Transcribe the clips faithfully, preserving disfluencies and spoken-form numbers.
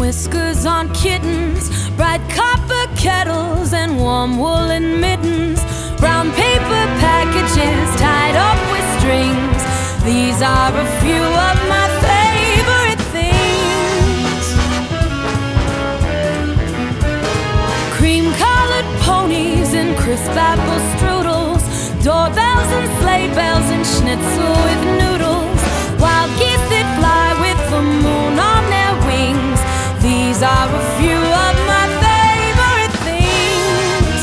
whiskers on kittens, bright copper kettles and warm woolen mittens, brown paper packages tied up with strings. These are a few of my favorite things. Cream-colored ponies and crisp apple strudels, doorbells and sleigh bells and schnitzel with noodles, wild geese that fly with the moon on their wings. These are a few of my favorite things.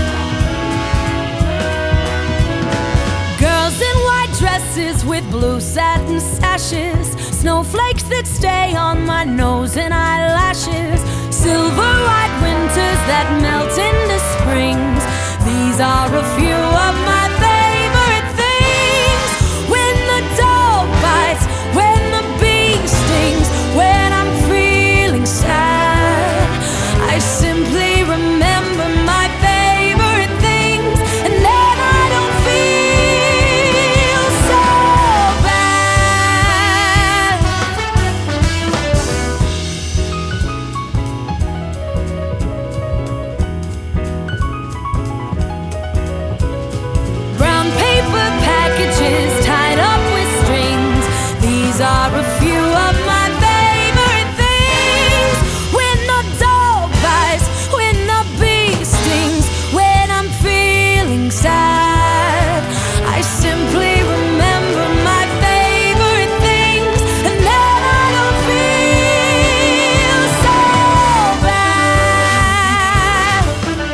Girls in white dresses with blue satin sashes, snowflakes that stay on my nose and eyelashes, silver white winters that melt into springs. These are a few of my favorite things. When the dog bites, when the bee stings, when I'm feeling sad, I simply remember my favorite things, and then I don't feel so bad. Brown paper packages tied up with strings. These are a few of my favorite things. When the dog bites, when the bee stings, when I'm feeling sad, I simply remember my favorite things, and then I don't feel so bad.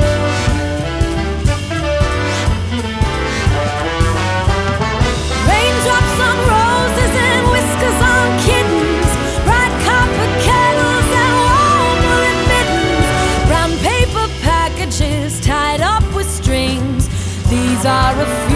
Raindrops on roses and whiskers on kittens, bright copper kettles and warm woolen mittens, brown paper packages tied up with strings. These are a